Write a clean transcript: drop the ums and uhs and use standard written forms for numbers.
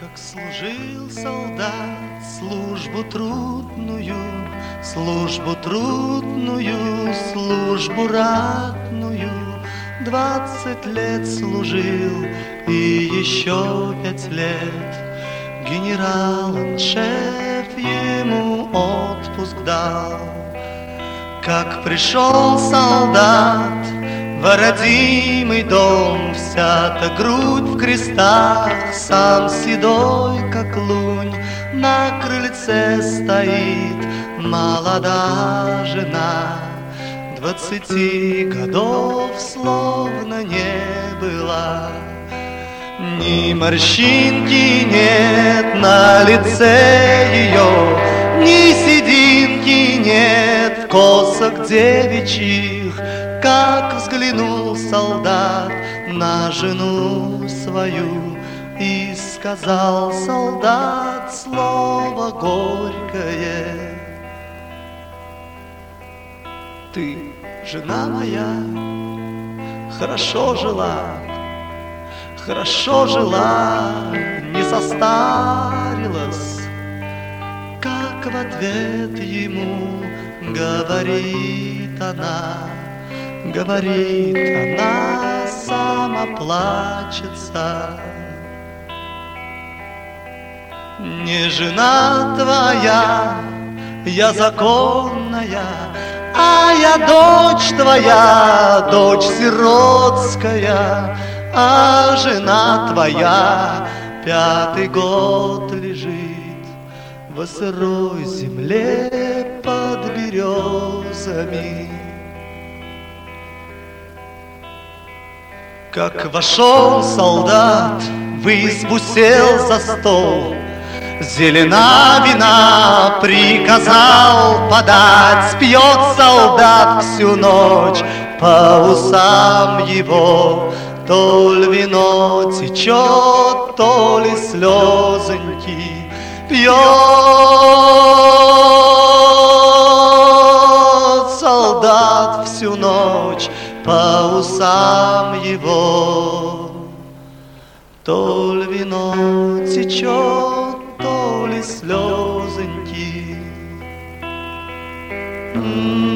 Как служил солдат службу трудную, службу трудную, службу ратную, 20 лет служил и еще 5 лет. Генерал-аншеф ему отпуск дал. Как пришел солдат в родимый дом, вся-то грудь в крестах, сам седой, как лунь, на крыльце стоит молода жена. 20 годов словно не было, ни морщинки нет на лице ее, ни сединки нет в косах девичьих. Как взглянул солдат на жену свою, и сказал солдат слово горькое: ты, жена моя, хорошо жила, не состарилась. Как в ответ ему говорит она, сама плачется. Не жена твоя, я законная, а я дочь твоя, дочь сиротская, а жена твоя 5-й год лежит во сырой земле под березами. Как вошел солдат, в избу сел за стол, зелена вина приказал подать. Пьет солдат всю ночь, по усам его то ли вино течет, то ли слезоньки. Пьет солдат всю ночь, по усам его то ли вино течет, то ли слезоньки.